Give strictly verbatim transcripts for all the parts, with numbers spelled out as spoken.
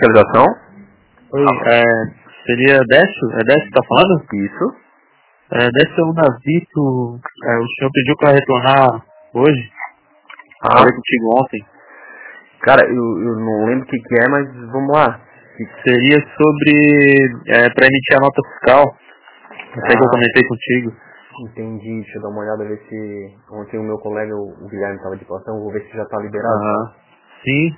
localização? Oi, é, seria Décio? É Décio que tá falando? Isso. É, Décio é o Navito. É, o senhor pediu pra retornar hoje. Ah. Falei contigo ontem. Cara, eu, eu não lembro o que, que é, mas vamos lá. Seria sobre... É, pra emitir a nota fiscal. Não sei Ah. que eu comentei contigo. Entendi, deixa eu dar uma olhada, ver se... Ontem o meu colega, o Guilherme, estava de plantão, vou ver se já tá liberado. Aham. Tá? Sim.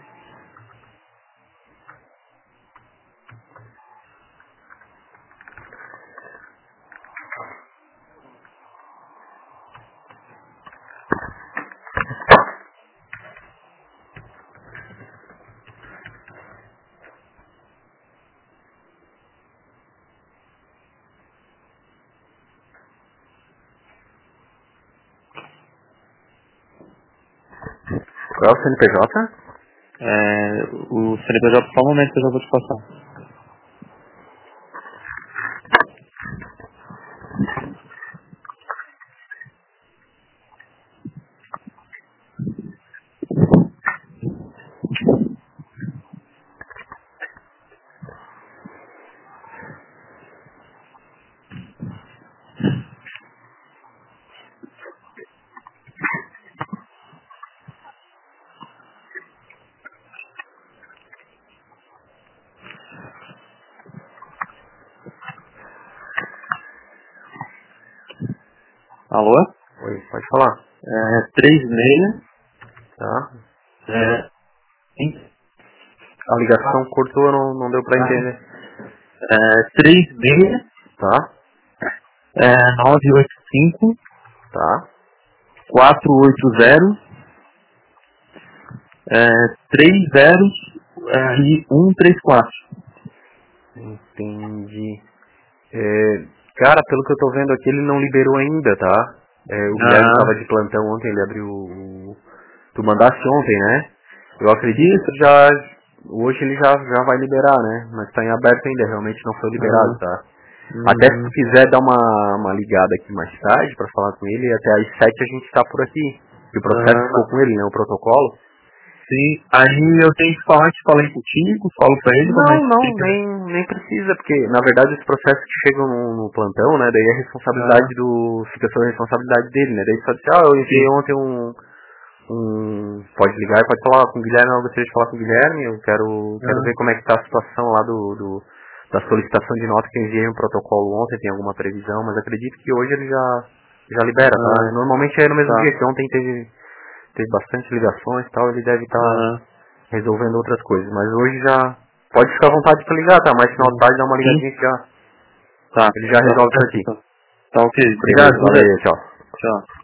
Qual é o C N P J? É, o C N P J, só um momento que eu já vou te passar. Alô? Oi, pode falar. É, três seis. Tá. É, sim. A ligação cortou, não, não deu pra Ah. entender. É, três seis. Tá, É, nove oito cinco. tá. quatro oito zero. É, três zeros é, e um três quatro. Entendi. É, cara, pelo que eu tô vendo aqui, ele não liberou ainda, tá? É, o Guilherme Ah, tava de plantão ontem, ele abriu o... Tu mandaste ontem, né? Eu acredito que já... Hoje ele já, já vai liberar, né? Mas tá em aberto ainda, realmente não foi liberado, ah, tá? uhum. Até se tu quiser dar uma, uma ligada aqui mais tarde pra falar com ele, até às sete a gente tá por aqui. E o processo Ah, ficou com ele, né? O protocolo. sim, aí eu tenho que falar que falei contigo, falo pra ele, como é Não, que não, fica. nem, nem precisa, porque na verdade os processos que chegam no, no plantão, né, daí é responsabilidade Ah, do. Fica sob a responsabilidade dele, né? Daí só diz, ah, eu enviei sim. ontem um. um pode ligar e pode falar com o Guilherme, eu gostaria de falar com o Guilherme, eu quero, quero ver Ah, como é que tá a situação lá do, do da solicitação de nota que eu enviei no protocolo ontem, tem alguma previsão, mas acredito que hoje ele já, já libera, tá? ah, Normalmente é no mesmo tá. dia, que ontem teve, teve bastante ligações e tal, ele deve estar Ah, resolvendo outras coisas, mas hoje já pode ficar à vontade pra ligar, tá? Mas final de tarde dá uma ligadinha que já, tá. ele já Tá resolve pra certo, ti. então. Tá ok, Beleza? obrigado, valeu. Valeu, tchau. Tchau.